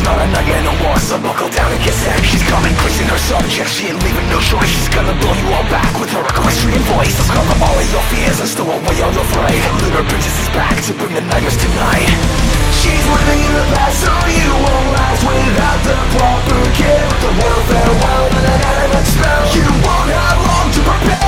not a nightmare no more, so buckle down and get set. She's coming, quizzing her subject, she ain't leaving no choice. She's gonna blow you all back with her equestrian voice. Let's cover all of your fears and stow away all your fright. Lunar Princess is back to bring the nightmares tonight. She's living in the past, so you won't last without the proper care. The world farewell and an animate spell. You won't have long to prepare.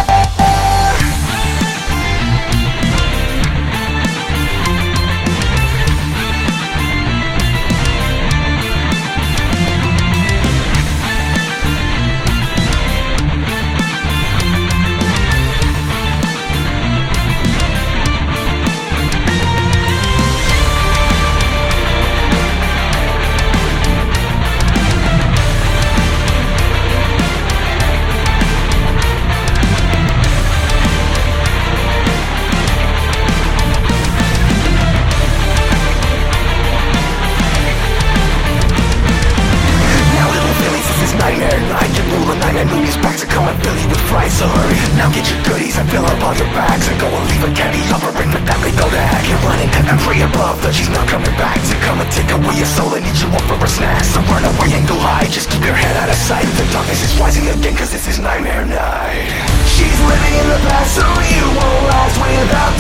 So hurry, now get your goodies and fill up all your bags and go and leave a candy offering with that lethal tag. You're running and pray above that she's not coming back to come and take away your soul and eat you up for a snack. So run away and go hide, just keep your head out of sight. The darkness is rising again cause this is nightmare night. She's living in the past so you won't last without